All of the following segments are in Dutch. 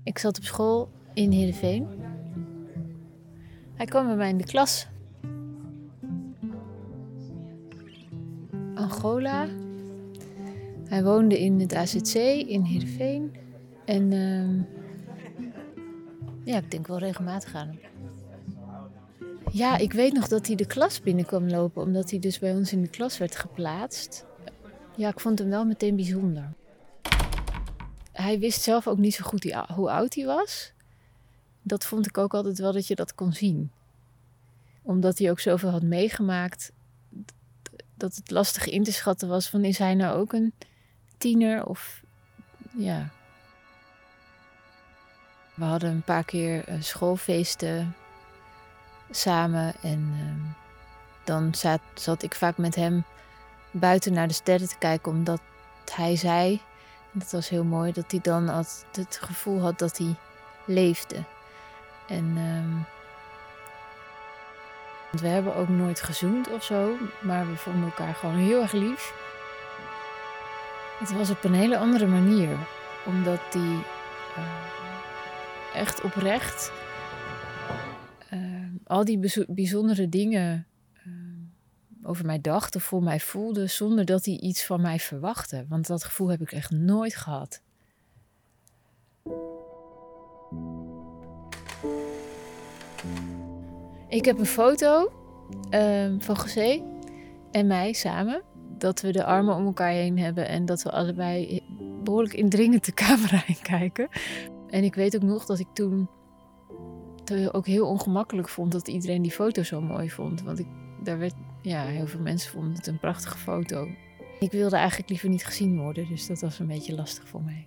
Ik zat op school in Heerenveen. Hij kwam bij mij in de klas. Angola. Hij woonde in het AZC in Heerenveen. En ik denk wel regelmatig aan hem. Ja, ik weet nog dat hij de klas binnen kwam lopen, omdat hij dus bij ons in de klas werd geplaatst. Ja, ik vond hem wel meteen bijzonder. Hij wist zelf ook niet zo goed hoe oud hij was. Dat vond ik ook altijd wel dat je dat kon zien. Omdat hij ook zoveel had meegemaakt, dat het lastig in te schatten was van, is hij nou ook een tiener of ja. We hadden een paar keer schoolfeesten samen en dan zat ik vaak met hem buiten naar de sterren te kijken, omdat hij zei, en dat was heel mooi, dat hij dan altijd het gevoel had dat hij leefde. En we hebben ook nooit gezoend of zo, maar we vonden elkaar gewoon heel erg lief. Het was op een hele andere manier, omdat hij echt oprecht al die bijzondere dingen over mij dacht of voor mij voelde, zonder dat hij iets van mij verwachtte. Want dat gevoel heb ik echt nooit gehad. Ik heb een foto van José en mij samen. Dat we de armen om elkaar heen hebben en dat we allebei behoorlijk indringend de camera in kijken. En ik weet ook nog dat ik toen ook heel ongemakkelijk vond dat iedereen die foto zo mooi vond. Want heel veel mensen vonden het een prachtige foto. Ik wilde eigenlijk liever niet gezien worden, dus dat was een beetje lastig voor mij.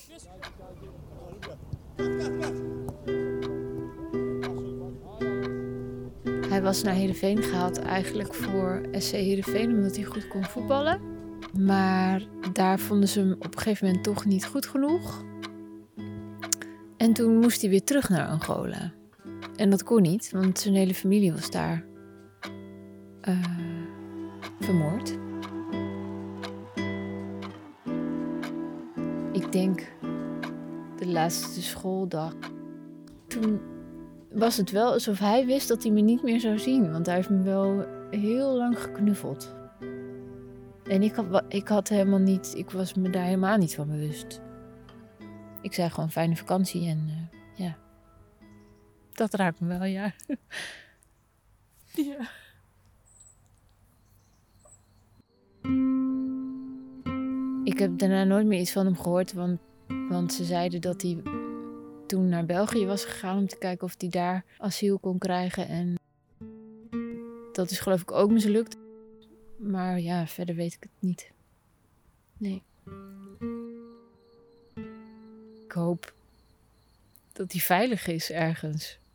Hij was naar Heerenveen gehaald eigenlijk voor SC Heerenveen, omdat hij goed kon voetballen. Maar daar vonden ze hem op een gegeven moment toch niet goed genoeg. En toen moest hij weer terug naar Angola. En dat kon niet, want zijn hele familie was daar vermoord. Ik denk de laatste schooldag. Toen was het wel alsof hij wist dat hij me niet meer zou zien. Want hij heeft me wel heel lang geknuffeld. En ik was me daar helemaal niet van bewust. Ik zei gewoon fijne vakantie en dat raakt me wel, ja. Ja. Ik heb daarna nooit meer iets van hem gehoord, want ze zeiden dat hij toen naar België was gegaan om te kijken of hij daar asiel kon krijgen. En dat is geloof ik ook mislukt. Maar ja, verder weet ik het niet. Nee. Ik hoop dat hij veilig is ergens.